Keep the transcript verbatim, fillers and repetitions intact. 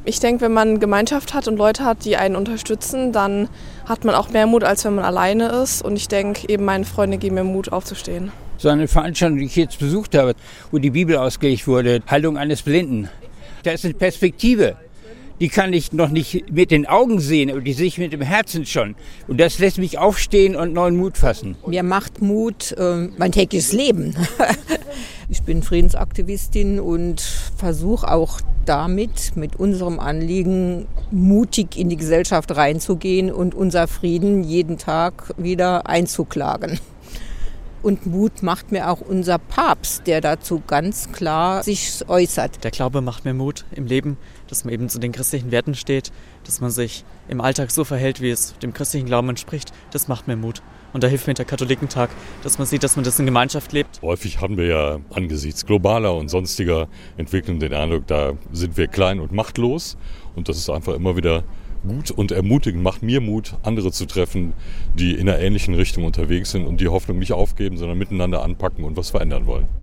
Ich denke, wenn man Gemeinschaft hat und Leute hat, die einen unterstützen, dann hat man auch mehr Mut, als wenn man alleine ist. Und ich denke, eben meine Freunde geben mir Mut, aufzustehen. So eine Veranstaltung, die ich jetzt besucht habe, wo die Bibel ausgelegt wurde, Heilung eines Blinden. Da ist eine Perspektive. Die kann ich noch nicht mit den Augen sehen, aber die sehe ich mit dem Herzen schon. Und das lässt mich aufstehen und neuen Mut fassen. Mir macht Mut äh, mein tägliches Leben. Ich bin Friedensaktivistin und versuche auch damit, mit unserem Anliegen, mutig in die Gesellschaft reinzugehen und unser Frieden jeden Tag wieder einzuklagen. Und Mut macht mir auch unser Papst, der dazu ganz klar sich äußert. Der Glaube macht mir Mut im Leben, dass man eben zu den christlichen Werten steht, dass man sich im Alltag so verhält, wie es dem christlichen Glauben entspricht. Das macht mir Mut. Und da hilft mir der Katholikentag, dass man sieht, dass man das in Gemeinschaft lebt. Häufig haben wir ja angesichts globaler und sonstiger Entwicklungen den Eindruck, da sind wir klein und machtlos. Und das ist einfach immer wieder gut und ermutigend, macht mir Mut, andere zu treffen, die in einer ähnlichen Richtung unterwegs sind und die Hoffnung nicht aufgeben, sondern miteinander anpacken und was verändern wollen.